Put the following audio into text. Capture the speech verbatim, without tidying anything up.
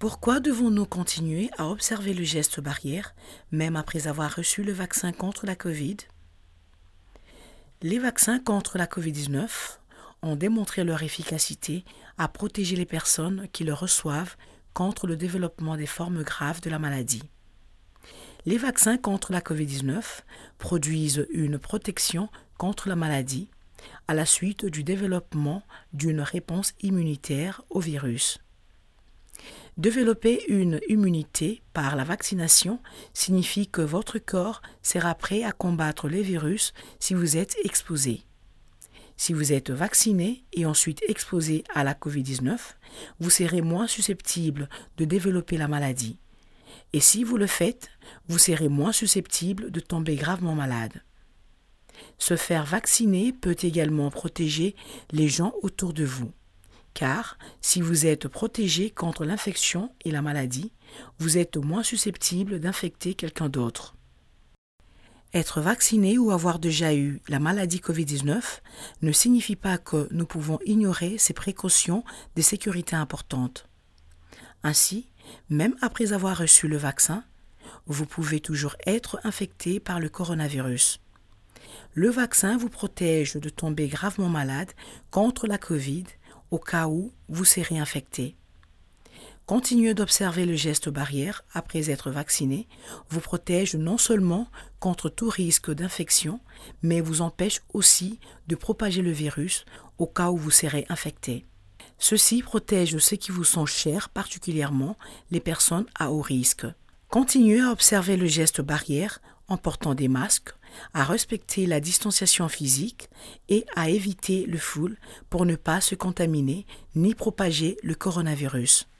Pourquoi devons-nous continuer à observer le geste barrière, même après avoir reçu le vaccin contre la Covid? Les vaccins contre la covid dix-neuf ont démontré leur efficacité à protéger les personnes qui le reçoivent contre le développement des formes graves de la maladie. Les vaccins contre la covid dix-neuf produisent une protection contre la maladie à la suite du développement d'une réponse immunitaire au virus. Développer une immunité par la vaccination signifie que votre corps sera prêt à combattre les virus si vous êtes exposé. Si vous êtes vacciné et ensuite exposé à la covid dix-neuf, vous serez moins susceptible de développer la maladie. Et si vous le faites, vous serez moins susceptible de tomber gravement malade. Se faire vacciner peut également protéger les gens autour de vous. Car si vous êtes protégé contre l'infection et la maladie, vous êtes moins susceptible d'infecter quelqu'un d'autre. Être vacciné ou avoir déjà eu la maladie covid dix-neuf ne signifie pas que nous pouvons ignorer ces précautions de sécurité importantes. Ainsi, même après avoir reçu le vaccin, vous pouvez toujours être infecté par le coronavirus. Le vaccin vous protège de tomber gravement malade contre la Covid au cas où vous serez infecté. Continuez d'observer le geste barrière après être vacciné vous protège non seulement contre tout risque d'infection, mais vous empêche aussi de propager le virus au cas où vous serez infecté. Ceci protège ceux qui vous sont chers, particulièrement les personnes à haut risque. Continuez à observer le geste barrière en portant des masques, à respecter la distanciation physique et à éviter le foule pour ne pas se contaminer ni propager le coronavirus.